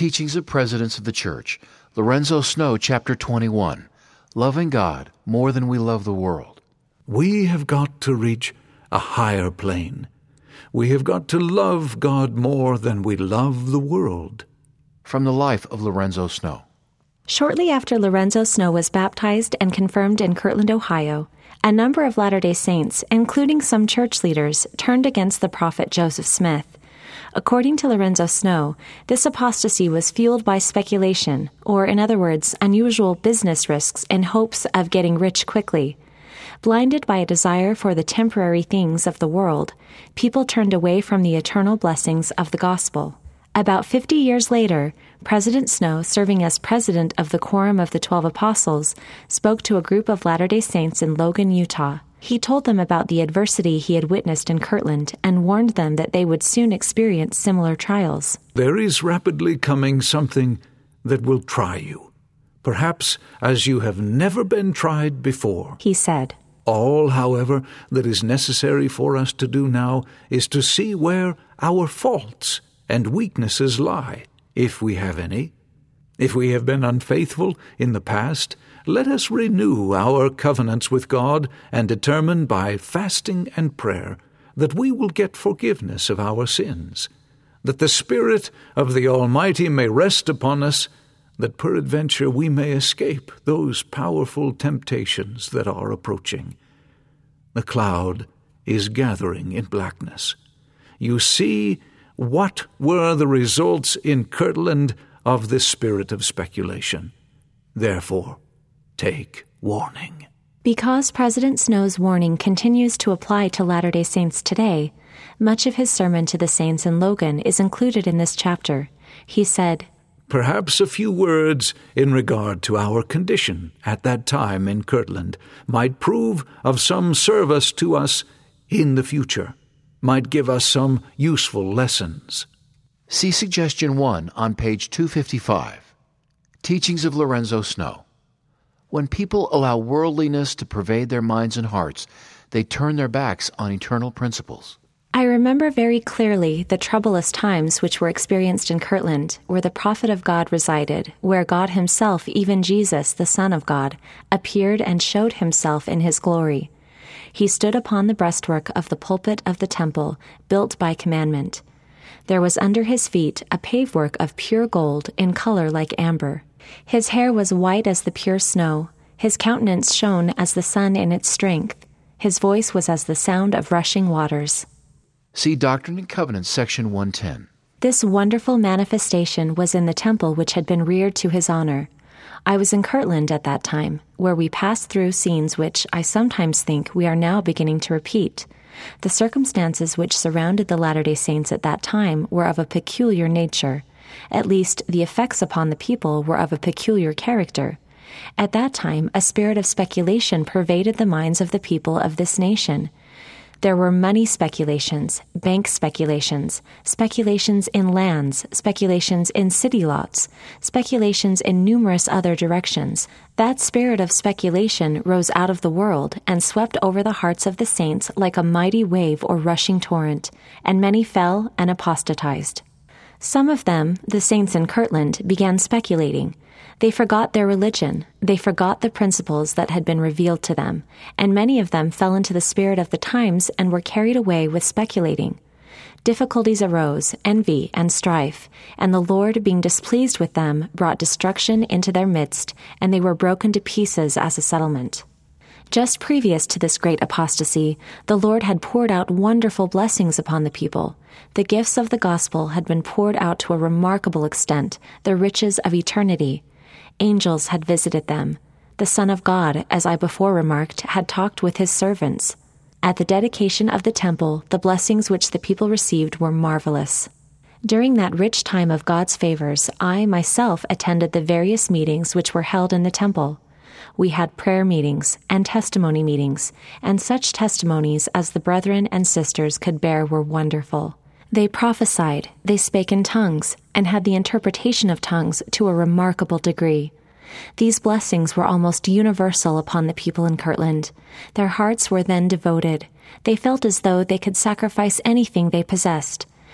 Teachings of Presidents of the Church, Lorenzo Snow, Chapter 21, Loving God More Than We Love the World. We have got to reach a higher plane. We have got to love God more than we love the world. From the life of Lorenzo Snow. Shortly after Lorenzo Snow was baptized and confirmed in Kirtland, Ohio, a number of Latter-day Saints, including some church leaders, turned against the prophet Joseph Smith. According to Lorenzo Snow, this apostasy was fueled by speculation, or in other words, unusual business risks in hopes of getting rich quickly. Blinded by a desire for the temporary things of the world, people turned away from the eternal blessings of the gospel. About 50 years later, President Snow, serving as president of the Quorum of the 12 Apostles, spoke to a group of Latter-day Saints in Logan, Utah. He told them about the adversity he had witnessed in Kirtland and warned them that they would soon experience similar trials. There is rapidly coming something that will try you, perhaps as you have never been tried before, he said. All, however, that is necessary for us to do now is to see where our faults and weaknesses lie, if we have any. If we have been unfaithful in the past, let us renew our covenants with God and determine by fasting and prayer that we will get forgiveness of our sins, that the Spirit of the Almighty may rest upon us, that peradventure we may escape those powerful temptations that are approaching. The cloud is gathering in blackness. You see what were the results in Kirtland of this spirit of speculation. Therefore, take warning. Because President Snow's warning continues to apply to Latter-day Saints today, much of his sermon to the saints in Logan is included in this chapter. He said, Perhaps a few words in regard to our condition at that time in Kirtland might prove of some service to us in the future, might give us some useful lessons. See Suggestion 1 on page 255. Teachings of Lorenzo Snow. When people allow worldliness to pervade their minds and hearts, they turn their backs on eternal principles. I remember very clearly the troublous times which were experienced in Kirtland, where the prophet of God resided, where God himself, even Jesus, the Son of God, appeared and showed himself in his glory. He stood upon the breastwork of the pulpit of the temple, built by commandment. There was under his feet a pavework of pure gold, in color like amber. His hair was white as the pure snow. His countenance shone as the sun in its strength. His voice was as the sound of rushing waters. See Doctrine and Covenants, section 110. This wonderful manifestation was in the temple which had been reared to his honor. I was in Kirtland at that time, where we passed through scenes which I sometimes think we are now beginning to repeat. The circumstances which surrounded the Latter-day Saints at that time were of a peculiar nature. At least, the effects upon the people were of a peculiar character. At that time, a spirit of speculation pervaded the minds of the people of this nation. There were money speculations, bank speculations, speculations in lands, speculations in city lots, speculations in numerous other directions. That spirit of speculation rose out of the world and swept over the hearts of the saints like a mighty wave or rushing torrent, and many fell and apostatized. Some of them, the saints in Kirtland, began speculating. They forgot their religion. They forgot the principles that had been revealed to them, and many of them fell into the spirit of the times and were carried away with speculating. Difficulties arose, envy and strife, and the Lord, being displeased with them, brought destruction into their midst, and they were broken to pieces as a settlement. Just previous to this great apostasy, the Lord had poured out wonderful blessings upon the people. The gifts of the gospel had been poured out to a remarkable extent, the riches of eternity. Angels had visited them. The Son of God, as I before remarked, had talked with his servants. At the dedication of the temple, the blessings which the people received were marvelous. During that rich time of God's favors, I myself attended the various meetings which were held in the temple. We had prayer meetings and testimony meetings, and such testimonies as the brethren and sisters could bear were wonderful. They prophesied, they spake in tongues, and had the interpretation of tongues to a remarkable degree. These blessings were almost universal upon the people in Kirtland. Their hearts were then devoted. They felt as though they could sacrifice anything they possessed.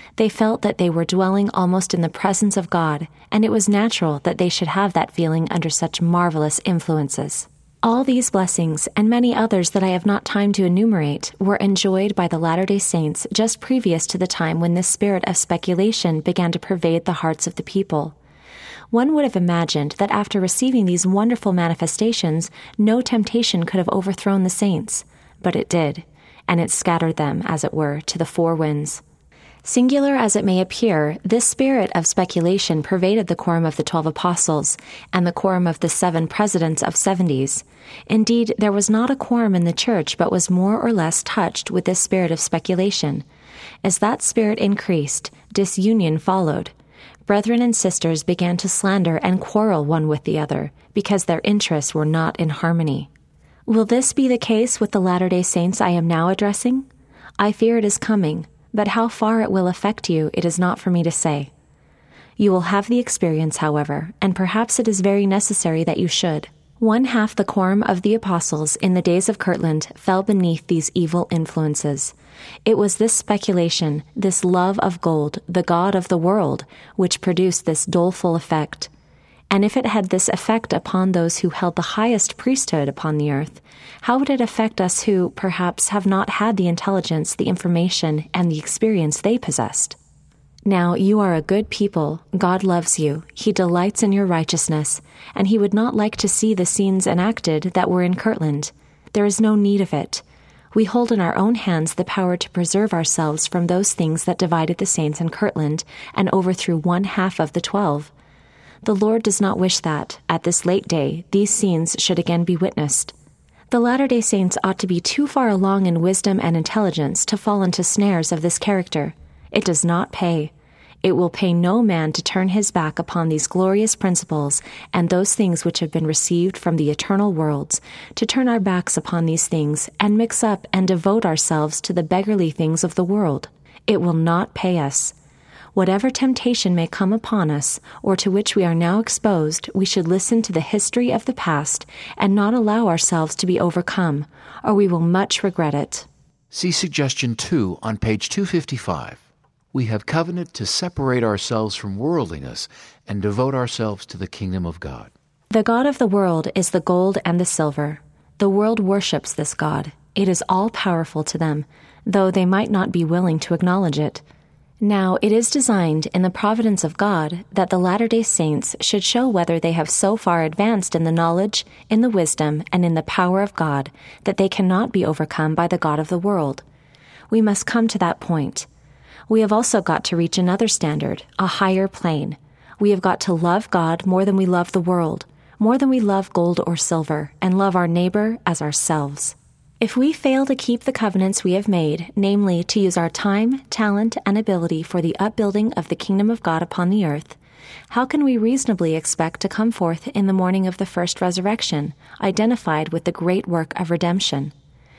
They felt that they were dwelling almost in the presence of God, and it was natural that they should have that feeling under such marvelous influences. All these blessings, and many others that I have not time to enumerate, were enjoyed by the Latter-day Saints just previous to the time when this spirit of speculation began to pervade the hearts of the people. One would have imagined that after receiving these wonderful manifestations, no temptation could have overthrown the saints, but it did, and it scattered them, as it were, to the four winds. Singular as it may appear, this spirit of speculation pervaded the quorum of the 12 apostles and the quorum of the 7 presidents of 70s. Indeed, there was not a quorum in the church but was more or less touched with this spirit of speculation. As that spirit increased, disunion followed. Brethren and sisters began to slander and quarrel one with the other, because their interests were not in harmony. Will this be the case with the Latter-day Saints I am now addressing? I fear it is coming, but how far it will affect you, it is not for me to say. You will have the experience, however, and perhaps it is very necessary that you should. 1/2 the quorum of the apostles in the days of Kirtland fell beneath these evil influences. It was this speculation, this love of gold, the god of the world, which produced this doleful effect. And if it had this effect upon those who held the highest priesthood upon the earth, how would it affect us who, perhaps, have not had the intelligence, the information, and the experience they possessed? Now, you are a good people. God loves you. He delights in your righteousness, and He would not like to see the scenes enacted that were in Kirtland. There is no need of it. We hold in our own hands the power to preserve ourselves from those things that divided the saints in Kirtland and overthrew 1/2 of the 12. The Lord does not wish that, at this late day, these scenes should again be witnessed. The Latter-day Saints ought to be too far along in wisdom and intelligence to fall into snares of this character. It does not pay. It will pay no man to turn his back upon these glorious principles and those things which have been received from the eternal worlds, to turn our backs upon these things and mix up and devote ourselves to the beggarly things of the world. It will not pay us. Whatever temptation may come upon us, or to which we are now exposed, we should listen to the history of the past and not allow ourselves to be overcome, or we will much regret it. See Suggestion 2 on page 255. We have covenanted to separate ourselves from worldliness and devote ourselves to the kingdom of God. The god of the world is the gold and the silver. The world worships this god. It is all-powerful to them, though they might not be willing to acknowledge it. Now, it is designed in the providence of God that the Latter-day Saints should show whether they have so far advanced in the knowledge, in the wisdom, and in the power of God that they cannot be overcome by the god of the world. We must come to that point. We have also got to reach another standard, a higher plane. We have got to love God more than we love the world, more than we love gold or silver, and love our neighbor as ourselves. If we fail to keep the covenants we have made, namely, to use our time, talent, and ability for the upbuilding of the kingdom of God upon the earth, how can we reasonably expect to come forth in the morning of the first resurrection, identified with the great work of redemption?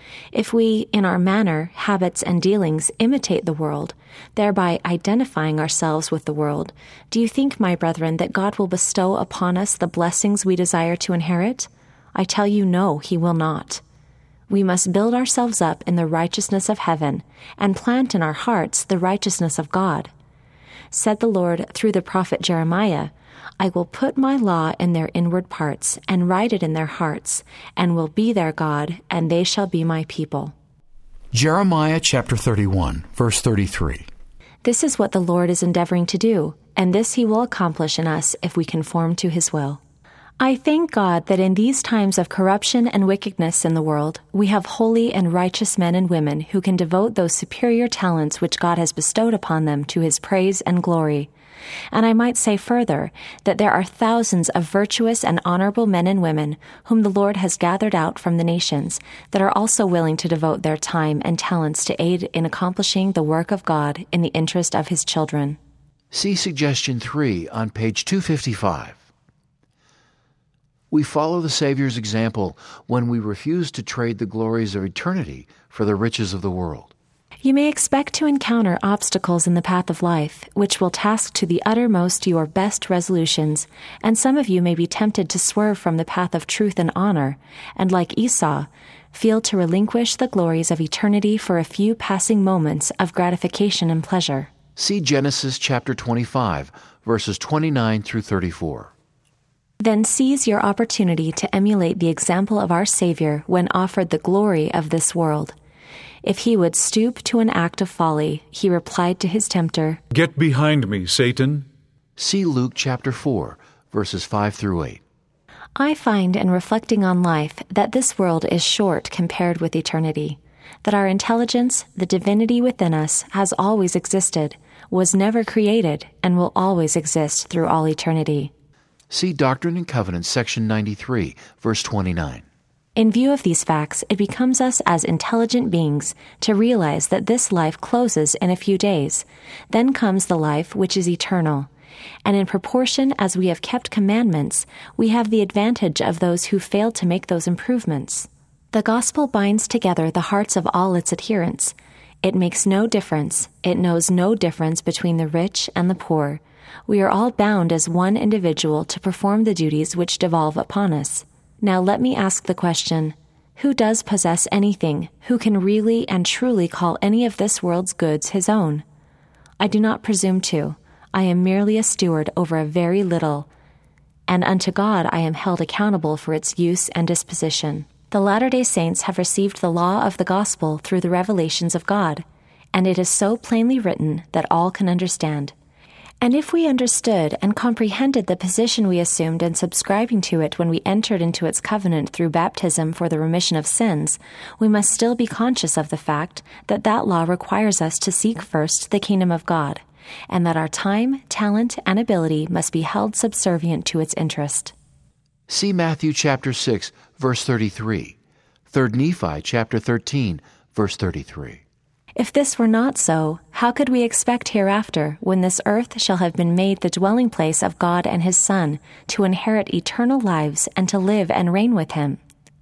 If we, in our manner, habits, and dealings, imitate the world, thereby identifying ourselves with the world, do you think, my brethren, that God will bestow upon us the blessings we desire to inherit? I tell you, no, He will not. We must build ourselves up in the righteousness of heaven, and plant in our hearts the righteousness of God. Said the Lord through the prophet Jeremiah, I will put my law in their inward parts, and write it in their hearts, and will be their God, and they shall be my people. Jeremiah chapter 31, verse 33. This is what the Lord is endeavoring to do, and this He will accomplish in us if we conform to His will. I thank God that in these times of corruption and wickedness in the world, we have holy and righteous men and women who can devote those superior talents which God has bestowed upon them to His praise and glory. And I might say further that there are thousands of virtuous and honorable men and women whom the Lord has gathered out from the nations that are also willing to devote their time and talents to aid in accomplishing the work of God in the interest of His children. See Suggestion 3 on page 255. We follow the Savior's example when we refuse to trade the glories of eternity for the riches of the world. You may expect to encounter obstacles in the path of life, which will task to the uttermost your best resolutions, and some of you may be tempted to swerve from the path of truth and honor, and like Esau, feel to relinquish the glories of eternity for a few passing moments of gratification and pleasure. See Genesis chapter 25, verses 29 through 34. Then seize your opportunity to emulate the example of our Savior when offered the glory of this world. If he would stoop to an act of folly, he replied to his tempter, "Get behind me, Satan." See Luke chapter 4, verses 5 through 8. I find in reflecting on life that this world is short compared with eternity, that our intelligence, the divinity within us, has always existed, was never created, and will always exist through all eternity. See Doctrine and Covenants, section 93, verse 29. In view of these facts, it becomes us as intelligent beings to realize that this life closes in a few days. Then comes the life which is eternal. And in proportion as we have kept commandments, we have the advantage of those who failed to make those improvements. The gospel binds together the hearts of all its adherents. It makes no difference. It knows no difference between the rich and the poor. We are all bound as one individual to perform the duties which devolve upon us. Now let me ask the question, who does possess anything, who can really and truly call any of this world's goods his own? I do not presume to. I am merely a steward over a very little, and unto God I am held accountable for its use and disposition. The Latter-day Saints have received the law of the gospel through the revelations of God, and it is so plainly written that all can understand. And if we understood and comprehended the position we assumed in subscribing to it when we entered into its covenant through baptism for the remission of sins, we must still be conscious of the fact that that law requires us to seek first the kingdom of God, and that our time, talent, and ability must be held subservient to its interest. See Matthew chapter 6, verse 33. 3 Nephi chapter 13, verse 33. If this were not so, how could we expect hereafter, when this earth shall have been made the dwelling place of God and his Son, to inherit eternal lives and to live and reign with him?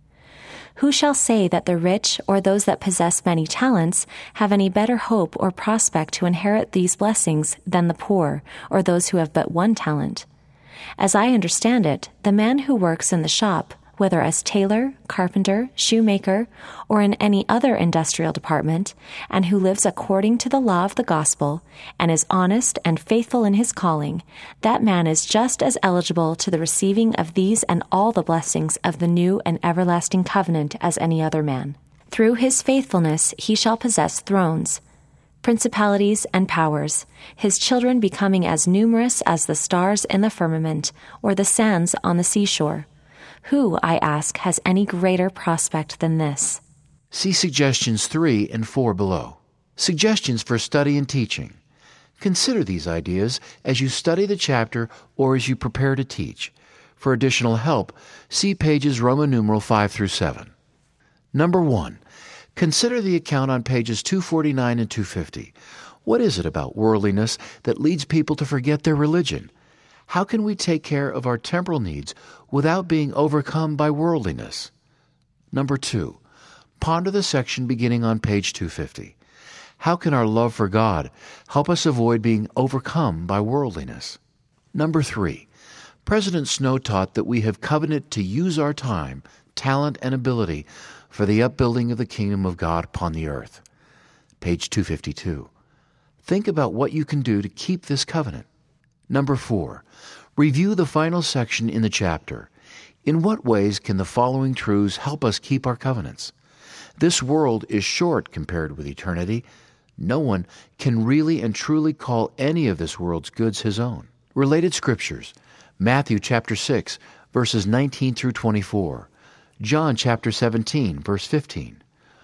Who shall say that the rich or those that possess many talents have any better hope or prospect to inherit these blessings than the poor or those who have but one talent? As I understand it, the man who works in the shop, whether as tailor, carpenter, shoemaker, or in any other industrial department, and who lives according to the law of the gospel, and is honest and faithful in his calling, that man is just as eligible to the receiving of these and all the blessings of the new and everlasting covenant as any other man. Through his faithfulness he shall possess thrones, principalities, and powers, his children becoming as numerous as the stars in the firmament, or the sands on the seashore. Who, I ask, has any greater prospect than this? See suggestions 3 and 4 below. Suggestions for study and teaching. Consider these ideas as you study the chapter or as you prepare to teach. For additional help, see pages Roman numeral 5 through 7. Number 1. Consider the account on pages 249 and 250. What is it about worldliness that leads people to forget their religion? How can we take care of our temporal needs without being overcome by worldliness? Number 2. Ponder the section beginning on page 250. How can our love for God help us avoid being overcome by worldliness? Number 3. President Snow taught that we have covenanted to use our time, talent, and ability for the upbuilding of the kingdom of God upon the earth. Page 252. Think about what you can do to keep this covenant. Number 4. Review the final section in the chapter. In what ways can the following truths help us keep our covenants? This world is short compared with eternity. No one can really and truly call any of this world's goods his own. Related scriptures. Matthew chapter 6, verses 19 through 24. John chapter 17, verse 15.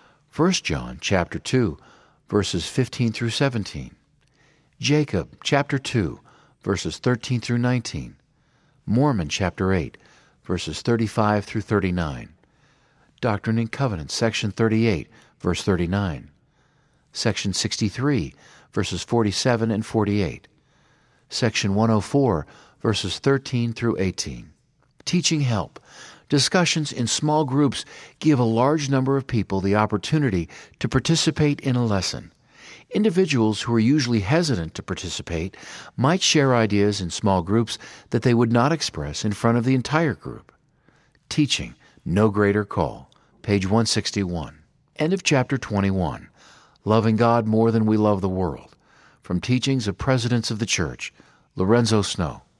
1 John chapter 2, verses 15 through 17. Jacob chapter 2, verses 13 through 19. Mormon chapter 8, verses 35 through 39. Doctrine and Covenants, section 38, verse 39. Section 63, verses 47 and 48. Section 104, verses 13 through 18. Teaching help. Discussions in small groups give a large number of people the opportunity to participate in a lesson. Individuals who are usually hesitant to participate might share ideas in small groups that they would not express in front of the entire group. Teaching, no greater call. Page 161. End of chapter 21. Loving God more than we love the world. from Teachings of Presidents of the Church, Lorenzo Snow.